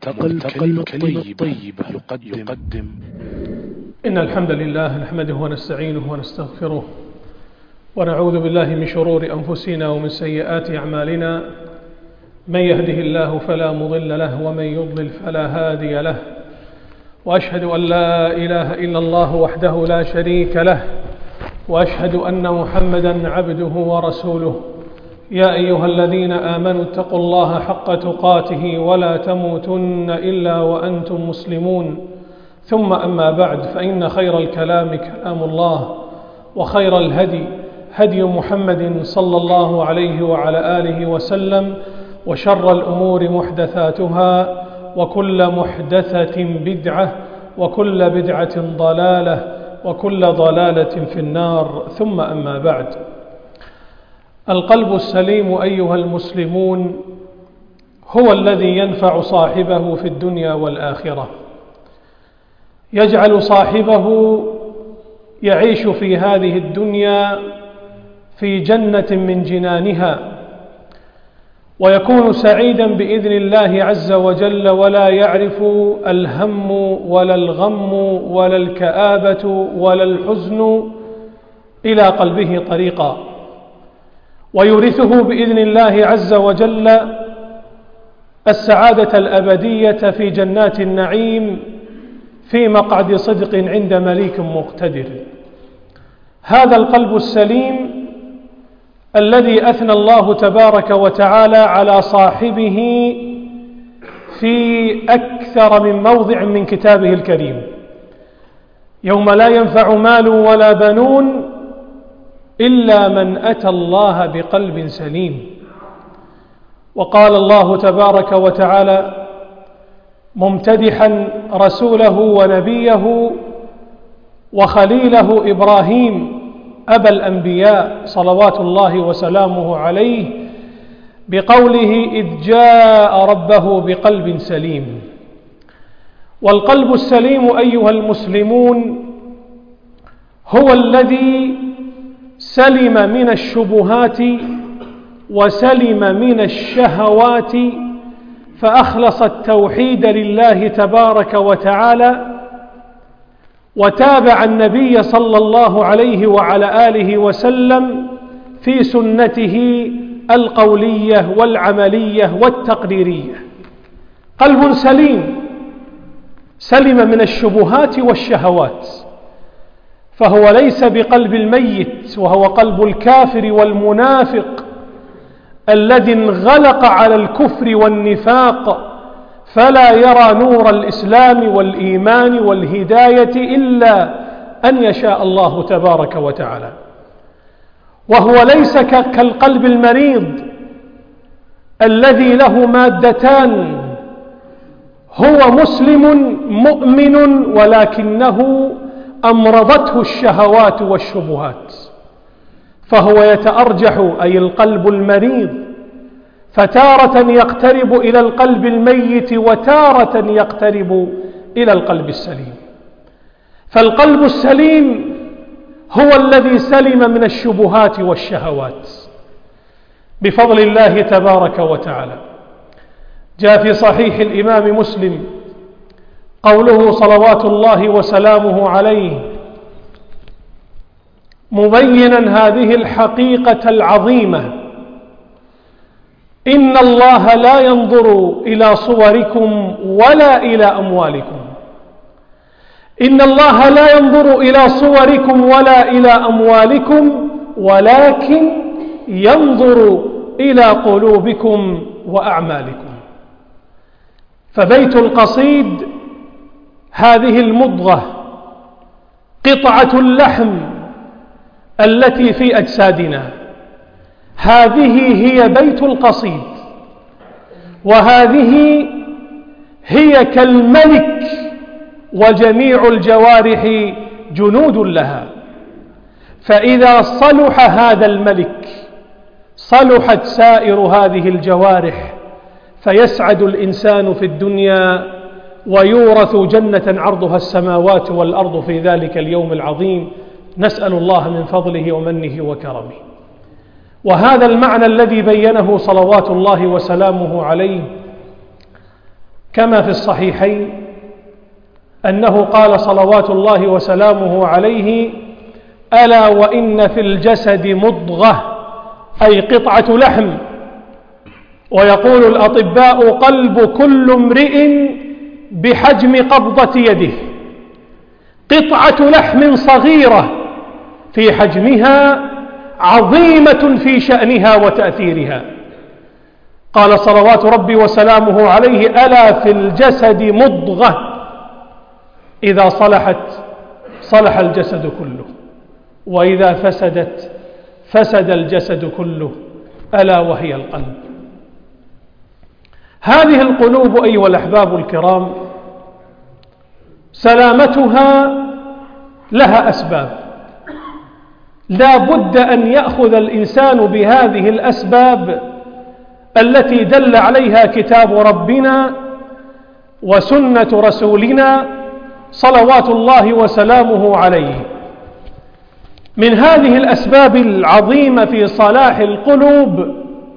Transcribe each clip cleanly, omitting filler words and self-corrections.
ملتقى الكلمة الطيبة يقدم. إن الحمد لله نحمده ونستعينه ونستغفره ونعوذ بالله من شرور أنفسنا ومن سيئات أعمالنا. من يهده الله فلا مضل له ومن يضلل فلا هادي له، وأشهد أن لا إله إلا الله وحده لا شريك له، وأشهد أن محمدا عبده ورسوله. يا أيها الذين آمنوا اتقوا الله حق تقاته ولا تموتن إلا وأنتم مسلمون. ثم أما بعد، فإن خير الكلام كلام الله، وخير الهدي هدي محمد صلى الله عليه وعلى آله وسلم، وشر الأمور محدثاتها، وكل محدثة بدعة، وكل بدعة ضلالة، وكل ضلالة في النار. ثم أما بعد، القلب السليم أيها المسلمون هو الذي ينفع صاحبه في الدنيا والآخرة، يجعل صاحبه يعيش في هذه الدنيا في جنة من جنانها، ويكون سعيدا بإذن الله عز وجل، ولا يعرف الهم ولا الغم ولا الكآبة ولا الحزن إلى قلبه طريقا، ويورثه بإذن الله عز وجل السعادة الأبدية في جنات النعيم في مقعد صدق عند مليك مقتدر. هذا القلب السليم الذي أثنى الله تبارك وتعالى على صاحبه في أكثر من موضع من كتابه الكريم، يوم لا ينفع مال ولا بنون إلا من أتى الله بقلب سليم. وقال الله تبارك وتعالى ممتدحا رسوله ونبيه وخليله إبراهيم أبا الأنبياء صلوات الله وسلامه عليه بقوله إذ جاء ربه بقلب سليم. والقلب السليم أيها المسلمون هو الذي سلم من الشبهات وسلم من الشهوات، فأخلص التوحيد لله تبارك وتعالى، وتابع النبي صلى الله عليه وعلى آله وسلم في سنته القولية والعملية والتقريرية. قلب سليم سلم من الشبهات والشهوات، فهو ليس بقلب الميت، وهو قلب الكافر والمنافق الذي انغلق على الكفر والنفاق، فلا يرى نور الإسلام والإيمان والهداية إلا أن يشاء الله تبارك وتعالى. وهو ليس كالقلب المريض الذي له مادتان، هو مسلم مؤمن ولكنه أمرضته الشهوات والشبهات، فهو يتأرجح أي القلب المريض، فتارة يقترب إلى القلب الميت وتارة يقترب إلى القلب السليم. فالقلب السليم هو الذي سلم من الشبهات والشهوات بفضل الله تبارك وتعالى. جاء في صحيح الإمام مسلم قوله صلوات الله وسلامه عليه مبينا هذه الحقيقة العظيمة: إن الله لا ينظر إلى صوركم ولا إلى أموالكم. إن الله لا ينظر إلى صوركم ولا إلى أموالكم، ولكن ينظر إلى قلوبكم وأعمالكم. فبيت القصيد هذه المضغة، قطعة اللحم التي في أجسادنا، هذه هي بيت القصيد، وهذه هي كالملك، وجميع الجوارح جنود لها. فإذا صلح هذا الملك صلحت سائر هذه الجوارح، فيسعد الإنسان في الدنيا ويورث جنة عرضها السماوات والأرض في ذلك اليوم العظيم. نسأل الله من فضله ومنه وكرمه. وهذا المعنى الذي بينه صلوات الله وسلامه عليه كما في الصحيحين أنه قال صلوات الله وسلامه عليه: ألا وإن في الجسد مضغة، أي قطعة لحم، ويقول الأطباء: قلب كل امرئ بحجم قبضة يده، قطعة لحم صغيرة في حجمها عظيمة في شأنها وتأثيرها. قال صلوات ربي وسلامه عليه: ألا في الجسد مضغة، إذا صلحت صلح الجسد كله، وإذا فسدت فسد الجسد كله، ألا وهي القلب. هذه القلوب أيها الأحباب الكرام سلامتها لها أسباب، لا بد أن يأخذ الإنسان بهذه الأسباب التي دل عليها كتاب ربنا وسنة رسولنا صلوات الله وسلامه عليه. من هذه الأسباب العظيمة في صلاح القلوب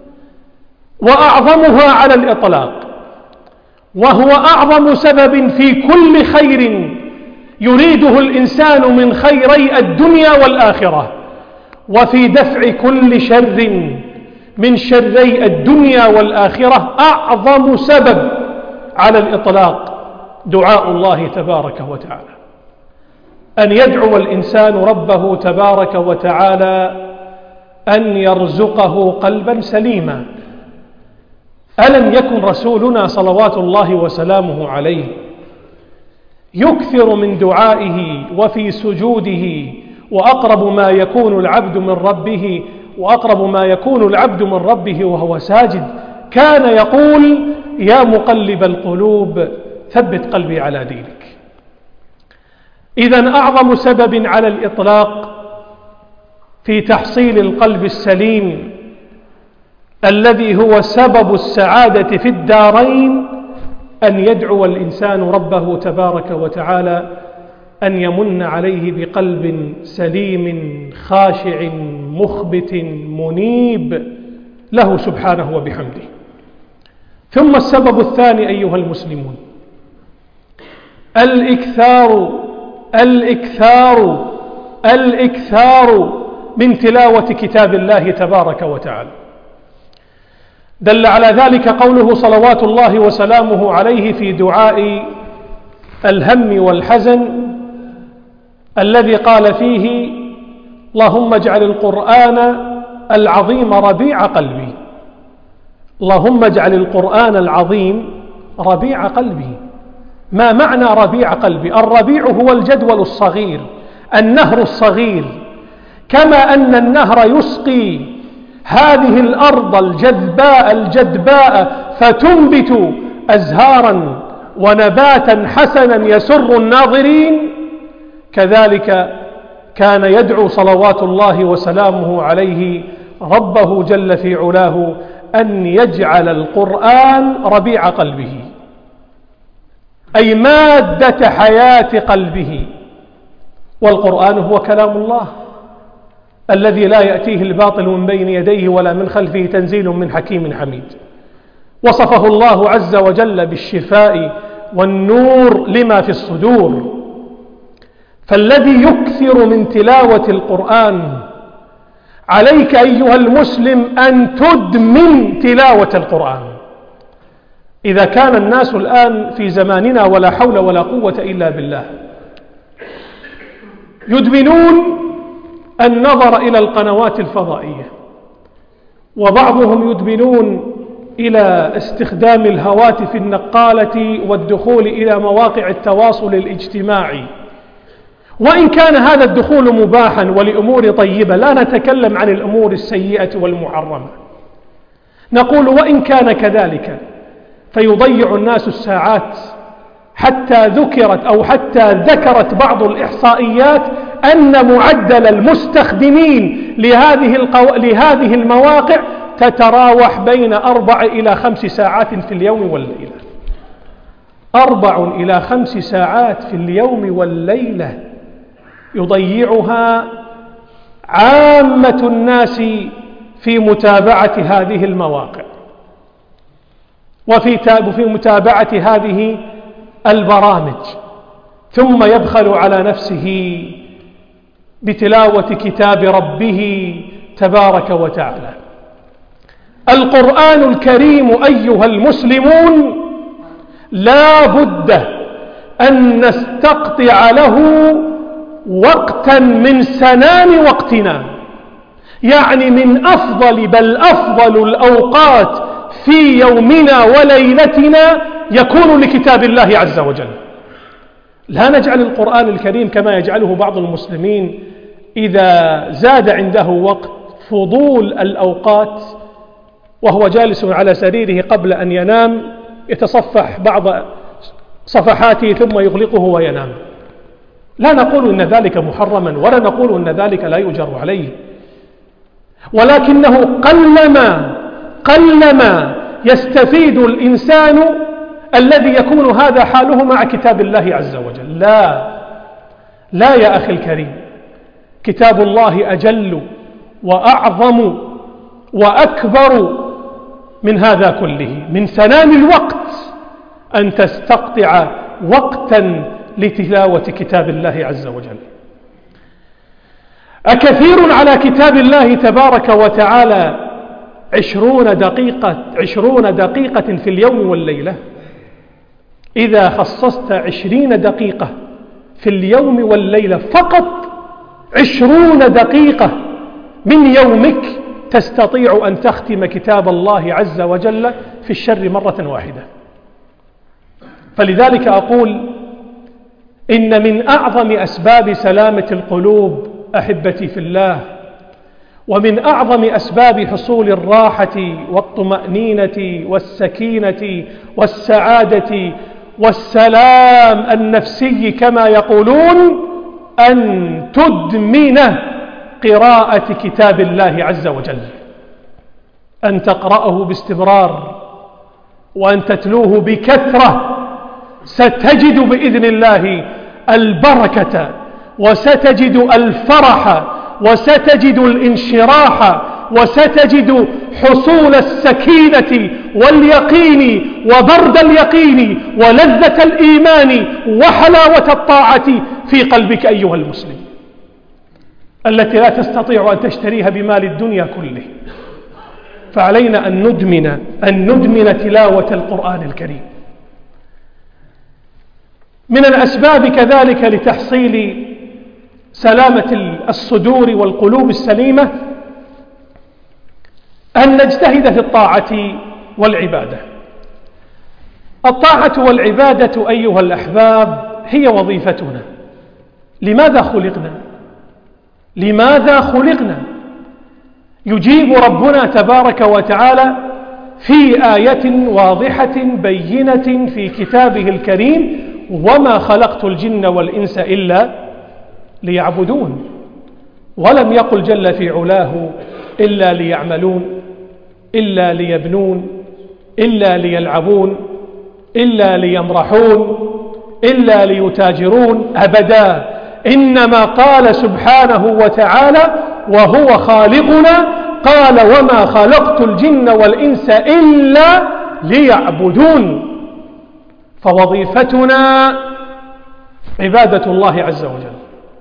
وأعظمها على الإطلاق، وهو أعظم سبب في كل خير يريده الإنسان من خيري الدنيا والآخرة، وفي دفع كل شر من شري الدنيا والآخرة، أعظم سبب على الإطلاق دعاء الله تبارك وتعالى، أن يدعو الإنسان ربه تبارك وتعالى أن يرزقه قلبا سليما. ألم يكن رسولنا صلوات الله وسلامه عليه يكثر من دعائه وفي سجوده، وأقرب ما يكون العبد من ربه وهو ساجد كان يقول: يا مقلب القلوب ثبت قلبي على دينك. إذن أعظم سبب على الإطلاق في تحصيل القلب السليم الذي هو سبب السعادة في الدارين أن يدعو الإنسان ربه تبارك وتعالى أن يمن عليه بقلب سليم خاشع مخبت منيب له سبحانه وبحمده. ثم السبب الثاني أيها المسلمون: الإكثار من تلاوة كتاب الله تبارك وتعالى. دل على ذلك قوله صلوات الله وسلامه عليه في دعاء الهم والحزن الذي قال فيه: اللهم اجعل القرآن العظيم ربيع قلبي. اللهم اجعل القرآن العظيم ربيع قلبي. ما معنى ربيع قلبي؟ الربيع هو الجدول الصغير، النهر الصغير، كما أن النهر يسقي هذه الأرض الجدباء فتنبت أزهارا ونباتا حسنا يسر الناظرين، كذلك كان يدعو صلوات الله وسلامه عليه ربه جل في علاه أن يجعل القرآن ربيع قلبه، أي مادة حياة قلبه. والقرآن هو كلام الله الذي لا يأتيه الباطل من بين يديه ولا من خلفه، تنزيل من حكيم حميد. وصفه الله عز وجل بالشفاء والنور لما في الصدور. فالذي يكثر من تلاوة القرآن، عليك أيها المسلم أن تدمن تلاوة القرآن. إذا كان الناس الآن في زماننا ولا حول ولا قوة إلا بالله يدمنون النظر إلى القنوات الفضائية، وبعضهم يدمنون إلى استخدام الهواتف النقالة والدخول إلى مواقع التواصل الاجتماعي، وإن كان هذا الدخول مباحا ولأمور طيبة، لا نتكلم عن الأمور السيئة والمحرمة، نقول وإن كان كذلك فيضيع الناس الساعات، حتى ذكرت بعض الإحصائيات أن معدل المستخدمين لهذه المواقع تتراوح بين 4 إلى 5 ساعات في اليوم والليلة. 4 إلى 5 ساعات في اليوم والليلة يضيعها عامة الناس في متابعة هذه المواقع. وفي متابعة هذه البرامج، ثم يبخل على نفسه بتلاوة كتاب ربه تبارك وتعالى. القرآن الكريم أيها المسلمون لا بد أن نستقطع له وقتا من سنام وقتنا، يعني من أفضل بل أفضل الأوقات في يومنا وليلتنا يكون لكتاب الله عز وجل. لا نجعل القرآن الكريم كما يجعله بعض المسلمين إذا زاد عنده وقت فضول الأوقات وهو جالس على سريره قبل أن ينام يتصفح بعض صفحاته ثم يغلقه وينام. لا نقول إن ذلك محرما ولا نقول إن ذلك لا يجر عليه، ولكنه قلما يستفيد الإنسان الذي يكون هذا حاله مع كتاب الله عز وجل. لا يا أخي الكريم، كتاب الله أجل وأعظم وأكبر من هذا كله. من سنام الوقت أن تستقطع وقتا لتلاوة كتاب الله عز وجل. أكثير على كتاب الله تبارك وتعالى 20 دقيقة في اليوم والليلة؟ إذا خصصت 20 دقيقة في اليوم والليلة فقط 20 دقيقة من يومك تستطيع أن تختم كتاب الله عز وجل في الشر مرة واحدة. فلذلك أقول إن من أعظم أسباب سلامة القلوب أحبتي في الله، ومن أعظم أسباب حصول الراحة والطمأنينة والسكينة والسعادة والسلام النفسي كما يقولون أن تدمن قراءة كتاب الله عز وجل، أن تقرأه باستمرار وأن تتلوه بكثرة. ستجد بإذن الله البركة وستجد الفرح وستجد الانشراح وستجد حصول السكينة واليقين وبرد اليقين ولذة الإيمان وحلاوة الطاعة في قلبك أيها المسلم، التي لا تستطيع أن تشتريها بمال الدنيا كله. فعلينا أن ندمن تلاوة القرآن الكريم. من الأسباب كذلك لتحصيل سلامة الصدور والقلوب السليمة أن نجتهد في الطاعة والعبادة. الطاعة والعبادة أيها الأحباب هي وظيفتنا. لماذا خلقنا؟ يجيب ربنا تبارك وتعالى في آية واضحة بينة في كتابه الكريم: وما خلقت الجن والإنس إلا ليعبدون. ولم يقل جل في علاه إلا ليعملون، إلا ليبنون، إلا ليلعبون، إلا ليمرحون، إلا ليتاجرون، أبدا. إنما قال سبحانه وتعالى وهو خالقنا، قال: وما خلقت الجن والإنس إلا ليعبدون. فوظيفتنا عبادة الله عز وجل،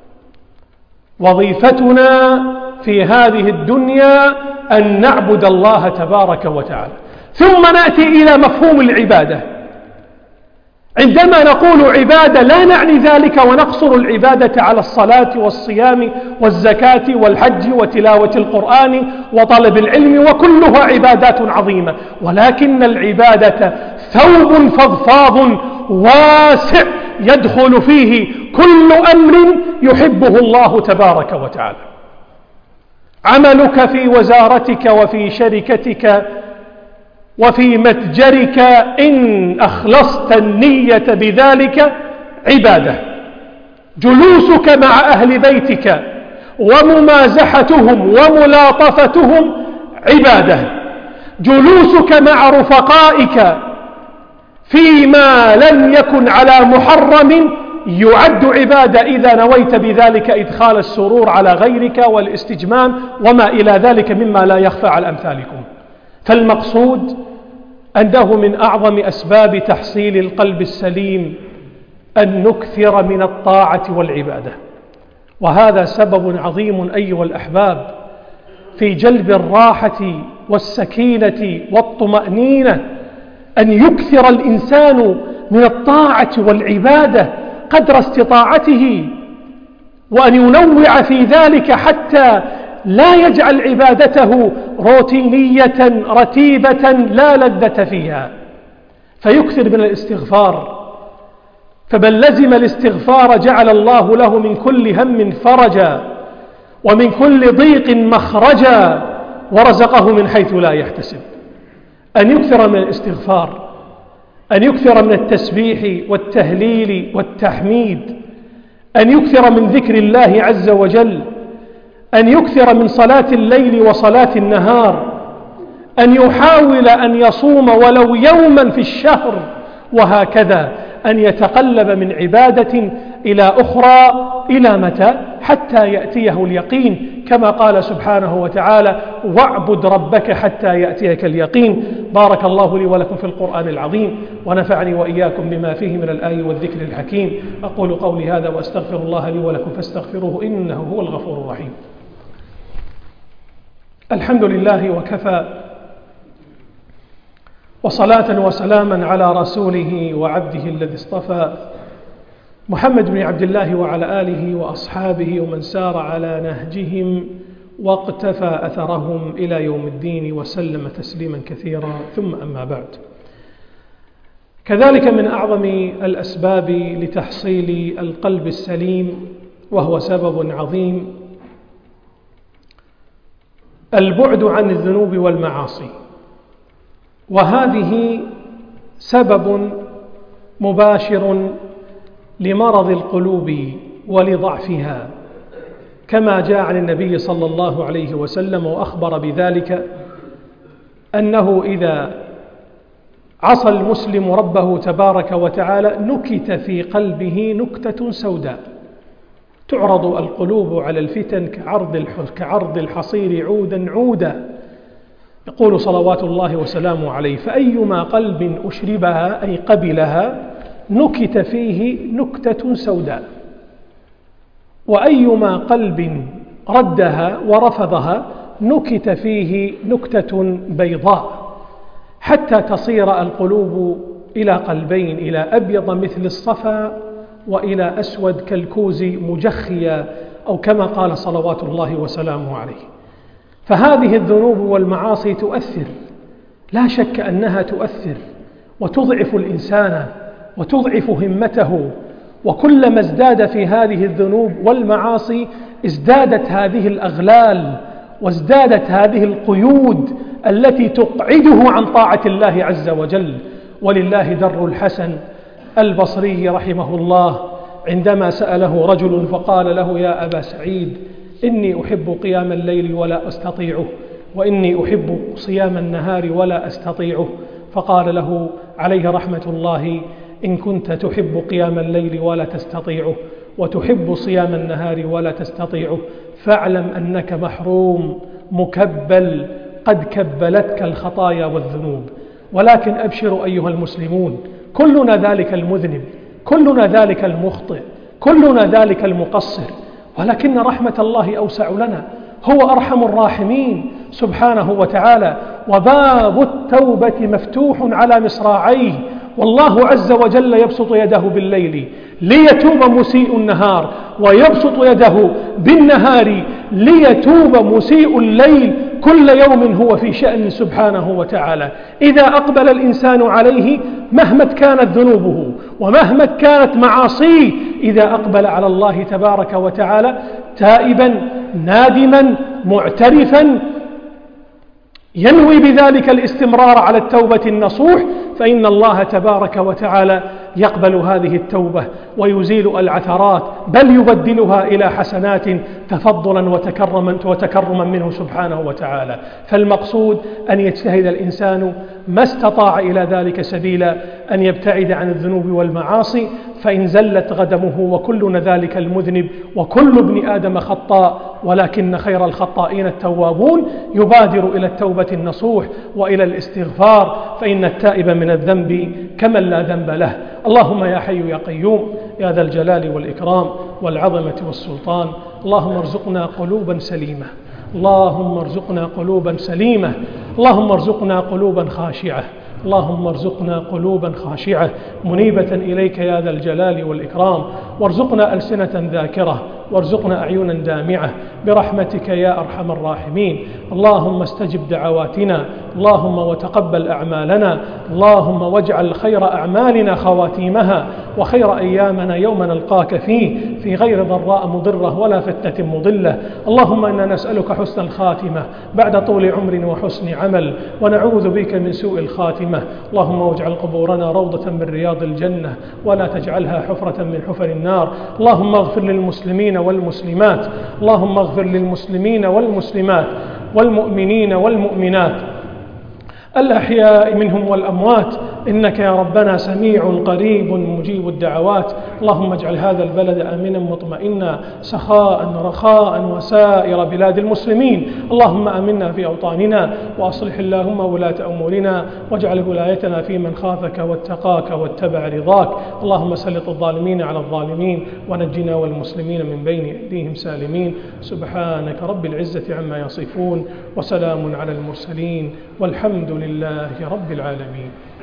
وظيفتنا في هذه الدنيا أن نعبد الله تبارك وتعالى. ثم نأتي إلى مفهوم العبادة. عندما نقول عبادة لا نعني ذلك ونقصر العبادة على الصلاة والصيام والزكاة والحج وتلاوة القرآن وطلب العلم، وكلها عبادات عظيمة، ولكن العبادة ثوب فضفاض واسع يدخل فيه كل أمر يحبه الله تبارك وتعالى. عملك في وزارتك وفي شركتك وفي متجرك إن أخلصت النية بذلك عبادة. جلوسك مع أهل بيتك وممازحتهم وملاطفتهم عبادة. جلوسك مع رفقائك فيما لم يكن على محرم يعد عبادة إذا نويت بذلك إدخال السرور على غيرك والاستجمام وما إلى ذلك مما لا يخفى على أمثالكم. فالمقصود أنه من أعظم أسباب تحصيل القلب السليم أن نكثر من الطاعة والعبادة، وهذا سبب عظيم أيها الأحباب في جلب الراحة والسكينة والطمأنينة، أن يكثر الإنسان من الطاعة والعبادة قدر استطاعته، وأن ينوع في ذلك حتى لا يجعل عبادته روتينية رتيبة لا لذة فيها، فيكثر من الاستغفار. فمن لزم الاستغفار جعل الله له من كل هم فرجا ومن كل ضيق مخرجا ورزقه من حيث لا يحتسب. أن يكثر من الاستغفار، أن يكثر من التسبيح والتهليل والتحميد، أن يكثر من ذكر الله عز وجل، أن يكثر من صلاة الليل وصلاة النهار، أن يحاول أن يصوم ولو يوما في الشهر، وهكذا أن يتقلب من عبادة إلى أخرى. إلى متى؟ حتى يأتيه اليقين، كما قال سبحانه وتعالى: واعبد ربك حتى يأتيك اليقين. بارك الله لي ولكم في القرآن العظيم، ونفعني وإياكم بما فيه من الآي والذكر الحكيم. أقول قولي هذا وأستغفر الله لي ولكم فاستغفروه إنه هو الغفور الرحيم. الحمد لله وكفى، وصلاة وسلاما على رسوله وعبده الذي اصطفى، محمد بن عبد الله وعلى آله وأصحابه ومن سار على نهجهم واقتفى أثرهم إلى يوم الدين وسلم تسليما كثيرا. ثم أما بعد، كذلك من أعظم الأسباب لتحصيل القلب السليم، وهو سبب عظيم، البعد عن الذنوب والمعاصي، وهذه سبب مباشر لمرض القلوب ولضعفها، كما جاء عن النبي صلى الله عليه وسلم وأخبر بذلك أنه إذا عصى المسلم ربه تبارك وتعالى نكت في قلبه نكتة سوداء، تعرض القلوب على الفتن كعرض الحصير عودا عودا. يقول صلوات الله وسلامه عليه: فأيما قلب أشربها أي قبلها نكت فيه نكتة سوداء، وأيما قلب ردها ورفضها نكت فيه نكتة بيضاء، حتى تصير القلوب إلى قلبين: إلى أبيض مثل الصفا وإلى أسود كالكوز مجخيا، أو كما قال صلوات الله وسلامه عليه. فهذه الذنوب والمعاصي تؤثر، لا شك أنها تؤثر وتضعف الإنسان وتضعف همته، وكلما ازداد في هذه الذنوب والمعاصي ازدادت هذه الأغلال وازدادت هذه القيود التي تقعده عن طاعة الله عز وجل. ولله در الحسن البصري رحمه الله عندما سأله رجل فقال له: يا أبا سعيد، إني أحب قيام الليل ولا أستطيعه، وإني أحب صيام النهار ولا أستطيعه. فقال له عليه رحمة الله: إن كنت تحب قيام الليل ولا تستطيعه، وتحب صيام النهار ولا تستطيعه، فاعلم أنك محروم مكبل، قد كبلتك الخطايا والذنوب. ولكن أبشروا أيها المسلمون، كلنا ذلك المذنب، كلنا ذلك المخطئ، كلنا ذلك المقصر، ولكن رحمة الله أوسع لنا، هو أرحم الراحمين سبحانه وتعالى. وباب التوبة مفتوح على مصراعيه، والله عز وجل يبسط يده بالليل ليتوب مسيء النهار، ويبسط يده بالنهار ليتوب مسيء الليل. كل يوم هو في شأن سبحانه وتعالى. إذا أقبل الإنسان عليه مهما كانت ذنوبه ومهما كانت معاصيه، إذا أقبل على الله تبارك وتعالى تائبا نادما معترفا ينوي بذلك الاستمرار على التوبة النصوح، فإن الله تبارك وتعالى يقبل هذه التوبة ويزيل العثرات، بل يبدلها إلى حسنات تفضلا وتكرما منه سبحانه وتعالى. فالمقصود أن يجتهد الإنسان ما استطاع إلى ذلك سبيلا، أن يبتعد عن الذنوب والمعاصي، فإن زلت غدمه، وكلنا ذلك المذنب، وكل ابن آدم خطاء، ولكن خير الخطائين التوابون. يبادر إلى التوبة النصوح وإلى الاستغفار، فإن التائب من الذنب كمن لا ذنب له. اللهم يا حي يا قيوم يا ذا الجلال والإكرام والعظمة والسلطان، اللهم ارزقنا قلوبا سليمة، اللهم ارزقنا قلوبا سليمة، اللهم ارزقنا قلوبا خاشعة، اللهم ارزقنا قلوبا خاشعة منيبة إليك يا ذا الجلال والإكرام، وارزقنا ألسنة ذاكرة، وارزقنا أعينا دامعة برحمتك يا أرحم الراحمين. اللهم استجب دعواتنا، اللهم وتقبل أعمالنا، اللهم واجعل خير أعمالنا خواتيمها، وخير أيامنا يوم نلقاك فيه في غير ضراء مضرة ولا فتنة مضلة. اللهم إنا نسألك حسن الخاتمة بعد طول عمر وحسن عمل، ونعوذ بك من سوء الخاتمة. اللهم واجعل قبورنا روضة من رياض الجنة، ولا تجعلها حفرة من حفر النار. اللهم اغفر للمسلمين والمسلمات، اللهم اغفر للمسلمين والمسلمات والمؤمنين والمؤمنات الأحياء منهم والأموات، إنك يا ربنا سميع قريب مجيب الدعوات. اللهم اجعل هذا البلد آمنا مطمئنا سخاء رخاء وسائر بلاد المسلمين. اللهم آمنا في أوطاننا، وأصلح اللهم ولاة أمورنا، واجعل ولايتنا في من خافك واتقاك واتبع رضاك. اللهم سلط الظالمين على الظالمين، ونجنا والمسلمين من بين أيديهم سالمين. سبحانك رب العزة عما يصفون، وسلام على المرسلين، والحمد لله رب العالمين.